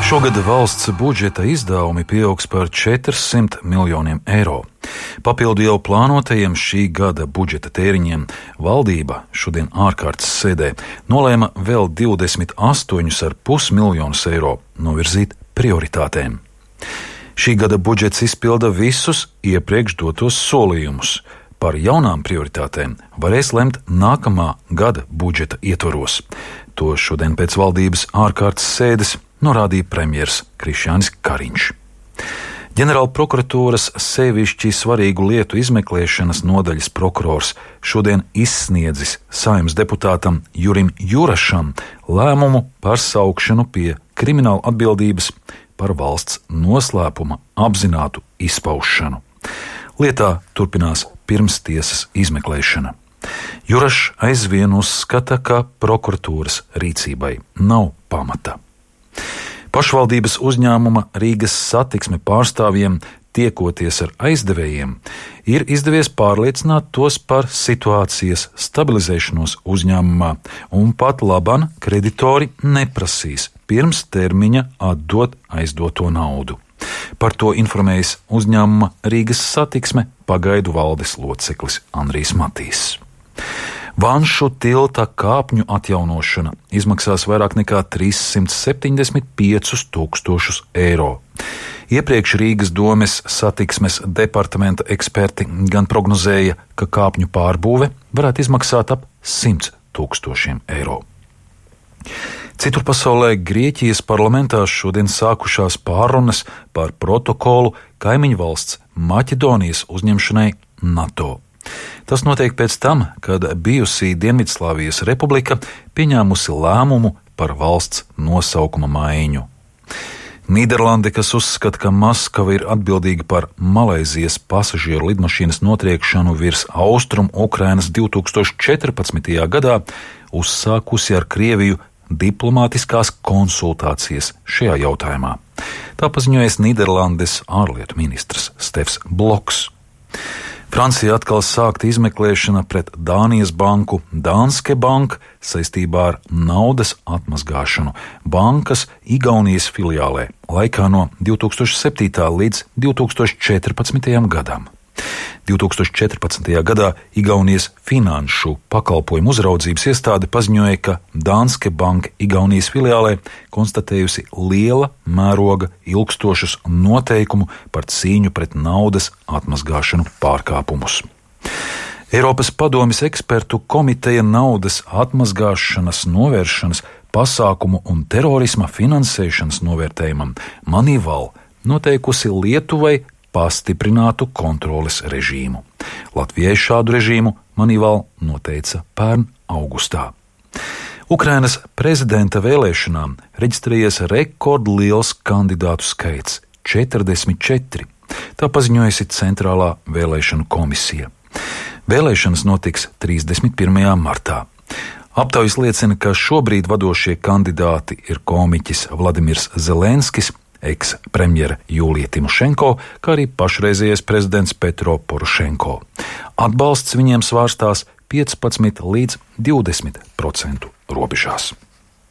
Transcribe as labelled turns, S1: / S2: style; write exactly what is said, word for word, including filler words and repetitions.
S1: Šogad valsts budžeta izdevumi pieaugs par četrsimt miljoniem eiro. Papildu jau plānotajiem šī gada budžeta tēriņiem valdība šodien ārkārtas sēdē nolēma vēl divdesmit astoņus ar pus miljonus eiro novirzīt prioritātēm. Šī gada budžets izpilda visus iepriekš dotos solījumus. Par jaunām prioritātēm varēs lemt nākamā gada budžeta ietvaros. To šodien pēc valdības ārkārtas sēdes norādīja premjers Krišjānis Kariņš. Ģenerāla prokuratūras sevišķi svarīgu lietu izmeklēšanas nodaļas prokurors šodien izsniedzis Saeimas deputātam Jurim Jurašam lēmumu par saukšanu pie krimināla atbildības par valsts noslēpuma apzinātu izpaušanu. Lietā turpinās pirmstiesas izmeklēšana. Jurašs aizvien uzskata, ka prokuratūras rīcībai nav pamata. Pašvaldības uzņēmuma Rīgas Satiksme pārstāvjiem, tiekoties ar aizdevējiem, ir izdevies pārliecināt tos par situācijas stabilizēšanos uzņēmumā, un pat laban kreditori neprasīs pirms termiņa atdot aizdoto naudu. Par to informējis uzņēmuma Rīgas Satiksme pagaidu valdes loceklis Andrijs Matīs. Vanšu tilta kāpņu atjaunošana izmaksās vairāk nekā trīssimt septiņdesmit piecus tūkstošus eiro. Iepriekš Rīgas domes satiksmes departamenta eksperti gan prognozēja, ka kāpņu pārbūve varētu izmaksāt ap simts tūkstošiem eiro. Citur pasaulē Grieķijas parlamentā šodien sākušās pārunas par protokolu kaimiņu valsts Maķedonijas uzņemšanai NATO. Tas notiek pēc tam, kad bijusī Dienvidslāvijas republika pieņēmusi lēmumu par valsts nosaukuma maiņu. Nīderlande, kas uzskata, ka Maskava ir atbildīga par Malaizijas pasažieru lidmašīnas notriekšanu virs Austrum Ukrainas divi tūkstoši četrpadsmitajā gadā, uzsākusi ar Krieviju diplomātiskās konsultācijas šajā jautājumā. Tā paziņojas Nīderlandes ārlietu ministrs Stefs Bloks. Francija atkal sākta izmeklēšana pret Dānijas banku Danske Bank saistībā ar naudas atmazgāšanu bankas Igaunijas filiālē laikā no divi tūkstoši septītā līdz divi tūkstoši četrpadsmitajam gadam. divi tūkstoši četrpadsmitajā gadā Igaunijas finanšu pakalpojumu uzraudzības iestāde paziņoja, ka Danske Bank Igaunijas filiālē konstatējusi liela mēroga ilgstošus noteikumu par cīņu pret naudas atmazgāšanu pārkāpumus. Eiropas padomjas ekspertu komiteja naudas atmazgāšanas novēršanas pasākumu un terorisma finansēšanas novērtējumam Moneyval noteikusi Lietuvai pastiprinātu kontroles režīmu. Latvijai šādu režīmu Moneyval noteica pērn augustā. Ukrainas prezidenta vēlēšanām reģistrējies rekordliels kandidātu skaits – četrdesmit četri. Tā paziņojusi Centrālā vēlēšanu komisija. Vēlēšanas notiks trīsdesmit pirmajā martā. Aptaujas liecina, ka šobrīd vadošie kandidāti ir komiķis Vladimirs Zelenskis, eks-premjera Jūlija Timošenko, kā arī pašreizējais prezidents Petro Porošenko. Atbalsts viņiem svārstās piecpadsmit līdz divdesmit procentu robežās.